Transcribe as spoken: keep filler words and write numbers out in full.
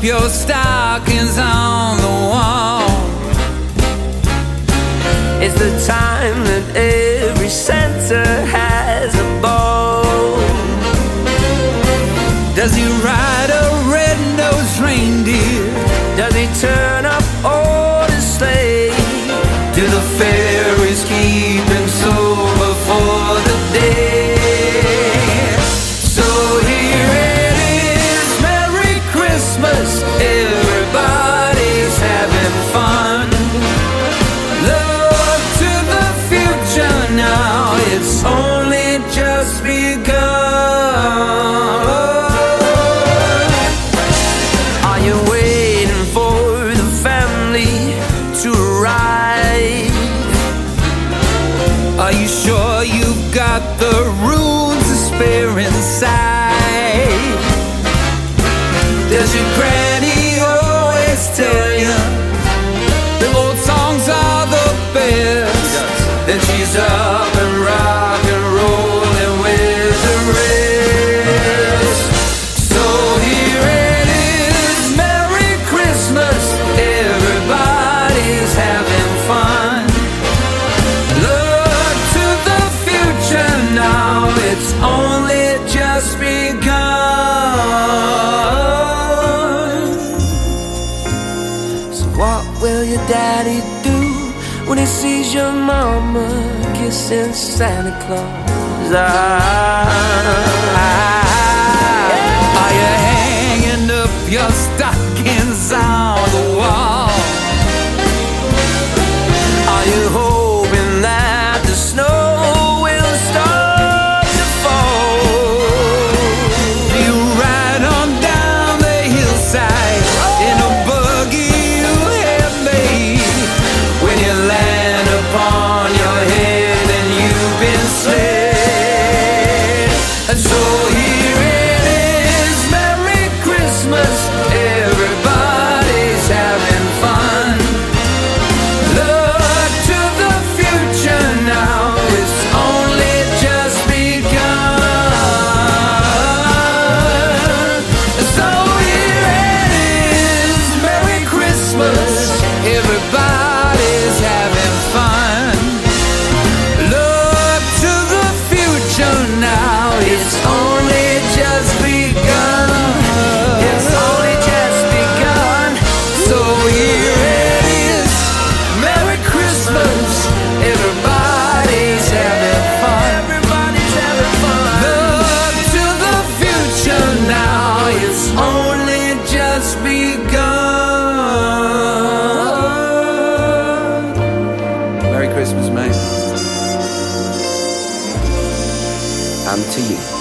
your stockings on the wall. It's the time that every Santa has a ball. Does he ride a red-nosed reindeer? Does he turn up all his sleigh? Do the fairies keep him sober for the day? So here it is, Merry Christmas, everybody's having fun. Look to the future now, it's only just begun. Are you waiting for the family to arrive? Are you sure you've got the room to spare inside? Does your granny always tell you the old songs are the best? that she's up and rock and rolling with the rest? So here it is, Merry Christmas, everybody's having fun. Look to the future now, it's only just begun. So what will your daddy do when he sees your mama kissing Santa Claus? Ah, Are you hanging up your stockings on the wall? are you hoping that the snow will start to fall? Do you ride on down the hillside in a buggy you have made? When you land upon your head and you've been slid. And so here it is, Merry Christmas, everybody's having fun. Look to the future now, it's only just begun. So here it is, Merry Christmas, everybody's having fun. Look to the future now, it's only just begun. It's only just begun. So here it is, Merry Christmas, everybody's having fun. Everybody's having fun. Look to the future now, it's only just begun. Merry Christmas, mate. And to you.